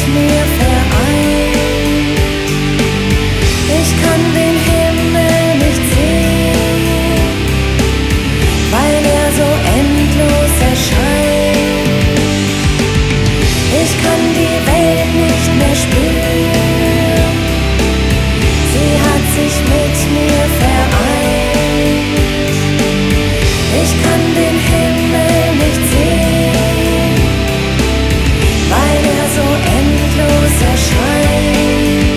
mir vereint. Ich kann den Himmel nicht sehen, weil er so endlos erscheint. Ich kann die Welt nicht mehr spüren, sie hat sich mit mir vereint. Ich kann den Himmel nicht sehen, weil er so endlos erscheint.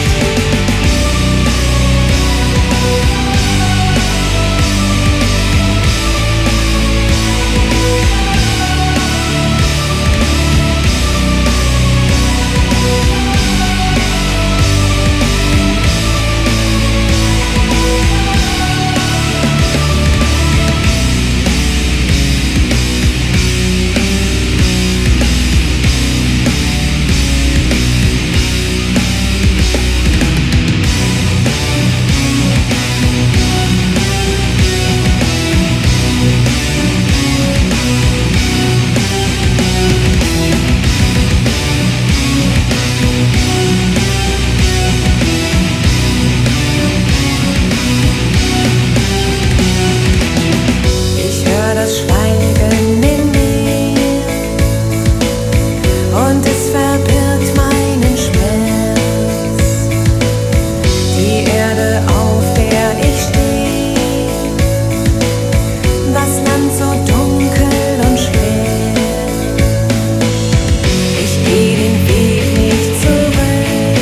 Das Schweigen in mir und es verbirgt meinen Schmerz. Die Erde, auf der ich stehe, das Land so dunkel und schwer. Ich gehe den Weg nicht zurück,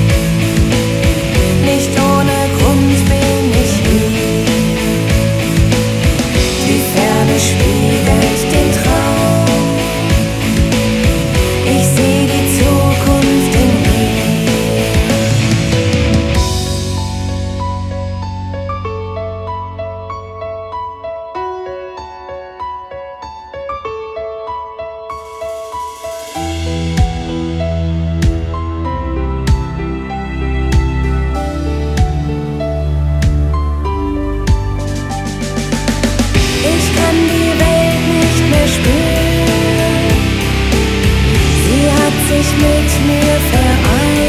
nicht ohne Grund bin ich hier. Die Ferne spiegelt den Traum, ich sehe die Zukunft in mir. Ich kann die Welt nicht mehr spüren, sie hat sich mit mir vereint.